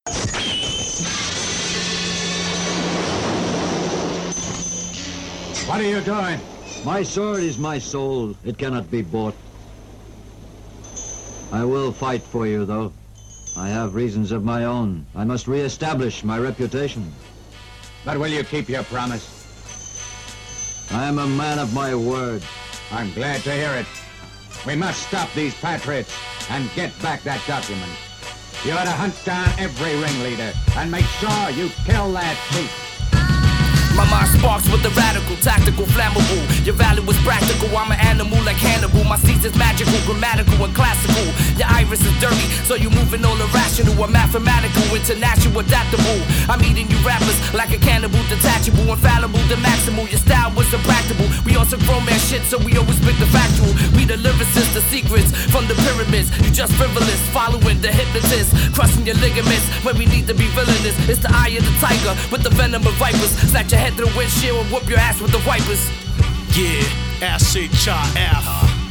What are you doing? My sword is my soul. It cannot be bought. I will fight for you, though. I have reasons of my own. I must re-establish my reputation. But will you keep your promise? I am a man of my word. I'm glad to hear it. We must stop these patriots and get back that document. You ought to hunt down every ringleader and make sure you kill that chief. My mind sparks with the radical, tactical, flammable. Your value is practical, I'm an animal like Hannibal. My season's magical, grammatical and classical. Your iris is dirty, so you're moving all irrational. I'm mathematical, international, adaptable. I'm eating you rappers like a cannibal, detachable, infallible, the maximal. Your style was impractical. We on some grown man shit, so we always pick the factual. We the lyricists, the secrets from the pyramids. You just frivolous, following the hypnotist, crushing your ligaments when we need to be villainous. It's the eye of the tiger with the venom of vipers. Snatch your head through the windshield and whoop your ass with the wipers. Yeah, S-H-I-F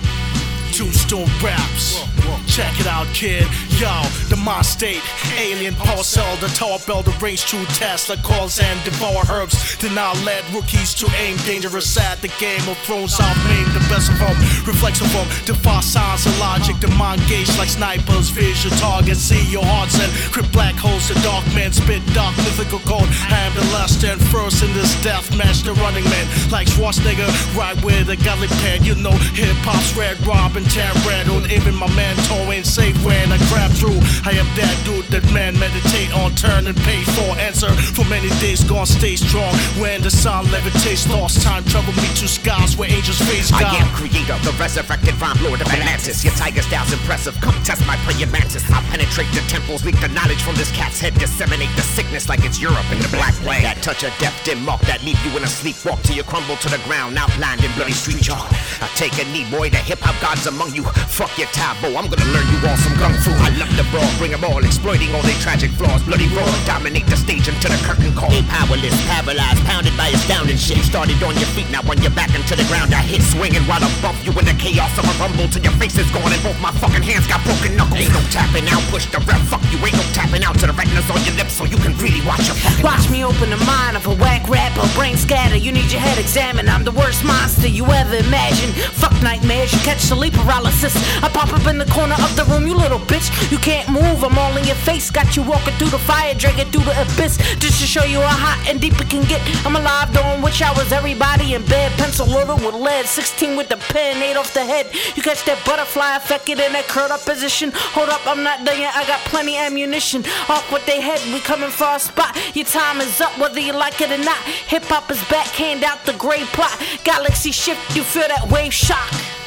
Tombstone Raps. Check it out, kid. Yo, the mind state, alien power cell, the tower bell, the range true Tesla calls and devour herbs. Do not let rookies to aim dangerous at the Game of Thrones. I've named the best of them, reflects of them, defy science and logic. The mind gauge like snipers, visual targets, see your hearts and crypt black holes. The dark men spit dark mythical code. I am the last and first in this death match. The running man like Schwarzenegger, right with a godly pen. You know hip hop's red, Robin, tan red, or even my man Toe ain't safe when I grab through. I am that dude that man meditate on, turn and pay for answer. For many days gone, stay strong. When the sun levitates, lost time travel me to skies where angels face God. I am creator, the resurrected rhyme lord of Atlantis. Your tiger style's impressive, come test my praying mantis. I'll penetrate the temples, leak the knowledge from this cat's head, disseminate the sickness like it's Europe in the Black Plague. That touch of death dim mark that leave you in a sleepwalk till you crumble to the ground, outlined in bloody street chalk. I take a knee, boy, the hip-hop gods among you. Fuck your taboo, I'm gonna learn you all some kung fu. I love the brawl, bring them all, exploiting all their tragic flaws. Bloody roar, dominate the stage until the curtain call. Powerless, paralyzed, pounded by astounding shit. You started on your feet, now on your back into the ground. I hit swinging while I bump you in the chaos of a rumble till your face is gone and both my fucking hands got broken knuckles. Ain't no tapping out, push the rep, fuck you. Ain't no tapping out to the retinas on your lips so you can really watch your fucking Watch me open the mind of a whack rapper, brain scatter. You need your head examined. I'm the worst monster you ever imagined. Fuck nightmares, you catch sleep paralysis. I pop up in the corner of the room, you little bitch. You can't move, I'm all in your face. Got you walking through the fire, dragging through the abyss, just to show you how hot and deep it can get. I'm alive, doing which hours, everybody in bed. Pencil loaded with lead, 16 with the pen, 8 off the head. You catch that butterfly effect, get in that curled up position. Hold up, I'm not done yet, I got plenty ammunition. Off with their head, we coming for our spot. Your time is up, whether you like it or not. Hip hop is back, hand out the gray plot. Galaxy shift, you feel that wave shock.